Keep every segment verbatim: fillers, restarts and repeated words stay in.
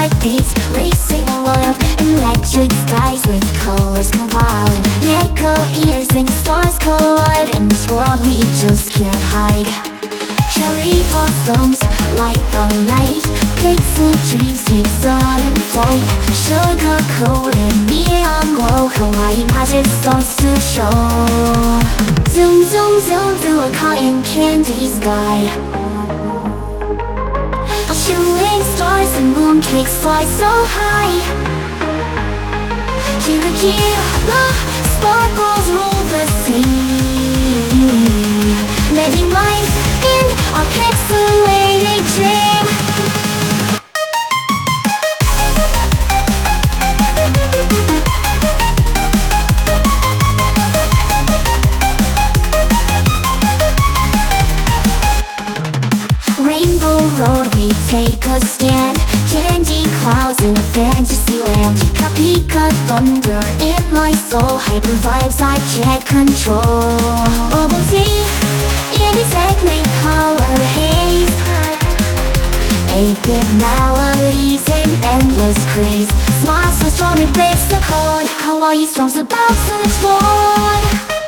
heartbeats racing along electric skies with colors compiling. Echo ears and stars collide. In this world we just can't hide. Cherry blossoms light the night. Pixel dreams take sudden flight. Sugar coated neon glow. Hawaii magic starts to show. Zoom zoom zoom through a cotton candy sky. Shooting stars and mooncakes fly so high. Kira kira, sparkles rule the sea, letting life in our pixelated dream. Rainbow road, we take a stand. Candy clouds in a fantasy land. Pika pika thunder in my soul. Hyper vibes I can't control. Bubble tea in its technicolor haze. Eight-bit melodies in endless craze. Smile so strong it breaks the code. Hawaii storms about to explode.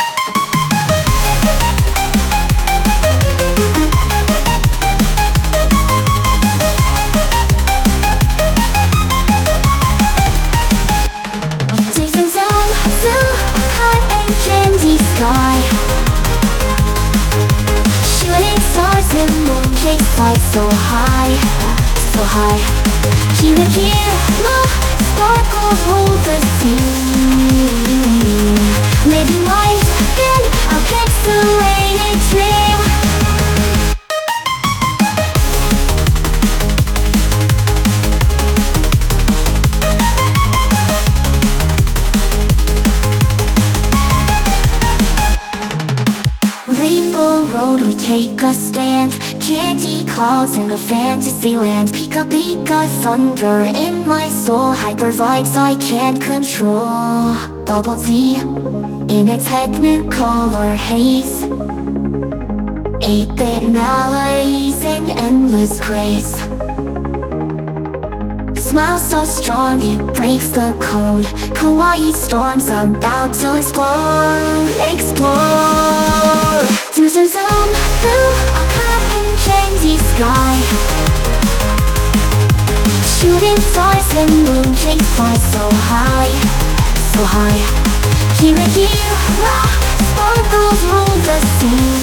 Sky. Shooting stars and mooncakes fly so high, so high. Kira kira, sparkles hold the sea, living life in a pixelated dream. Rainbow road, we take a stand. Candy clouds in a fantasy land. Pika pika thunder in my soul. Hyper vibes I can't control. Bubble tea in its technicolor haze. Eight-bit melodies in endless grace. Smile so strong it breaks the code. Kawaii storms about to explode, explode. Zoom zoom zoom through a cotton candy sky. Shooting stars and mooncakes fly so high, so high. Kira kira, sparkles rule the sea.